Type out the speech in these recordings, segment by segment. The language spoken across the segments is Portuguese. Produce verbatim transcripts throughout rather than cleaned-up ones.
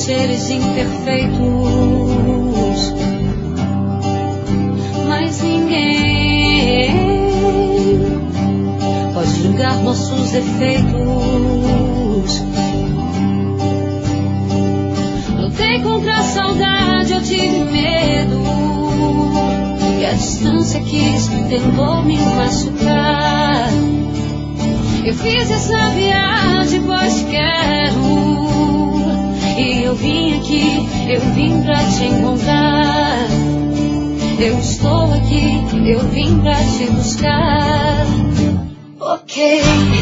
seres imperfeitos, mas ninguém pode julgar nossos defeitos. Lutei contra a saudade, eu tive medo, e a distância quis, tentou me machucar. Eu fiz essa viagem pois quero, e eu vim aqui, eu vim pra te encontrar. Eu estou aqui, eu vim pra te buscar. Ok,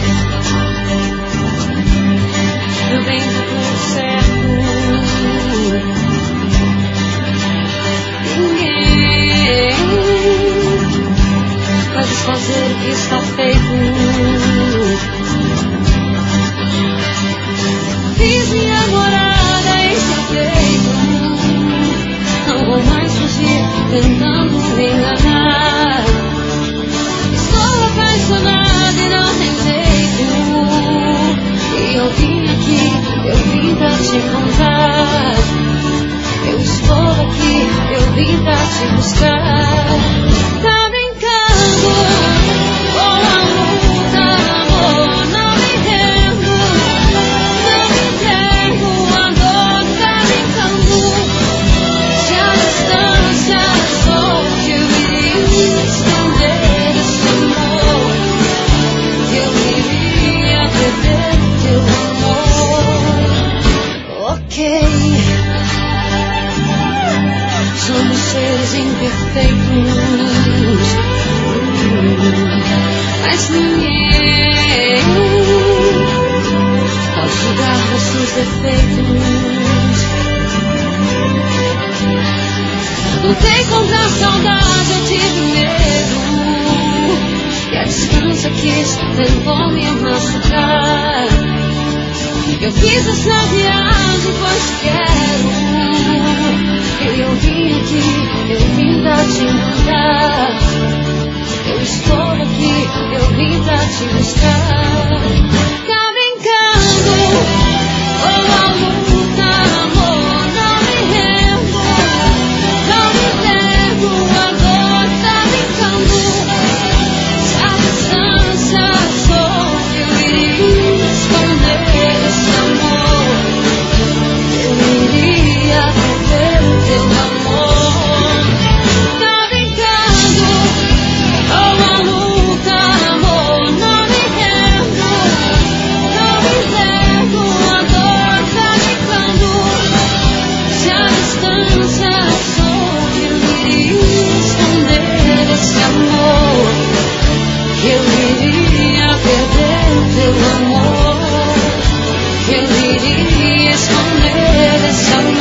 meu bem, tá tudo certo. Ninguém vai desfazer o que está feito. Fiz minha morada em secreto, não vou mais fugir tentando me enganar. Estou apaixonada e não tem jeito, e eu vim aqui, eu vim pra te encontrar. Eu estou aqui, eu vim pra te buscar. Tá brincando com a luta, amor, não me rendo, não me entrego a dor. Tá brincando, se a distância sou que eu iria esconder esse amor, que eu iria perder teu amor. Ok, somos seres imperfeitos, mas ninguém pode julgar nossos defeitos. Lutei contra a saudade, eu tive medo, e a distância quis, tentou me machucar. Eu fiz essa viagem pois quero, eu vim aqui, eu vim pra te encontrar. Eu estou aqui, eu vim pra te buscar. Tá brincando com a luta, amor, não me rendo, não me entrego a dor. Tá brincando, se a distância sou que eu iria esconder esse amor, eu iria viver o teu amor. Tá brincando com a luta, amor, não me rendo, não me entrego a dor. Tá brincando, se a distância sou que eu iria esconder esse amor, que eu iria perder o teu amor, que eu iria esconder esse amor.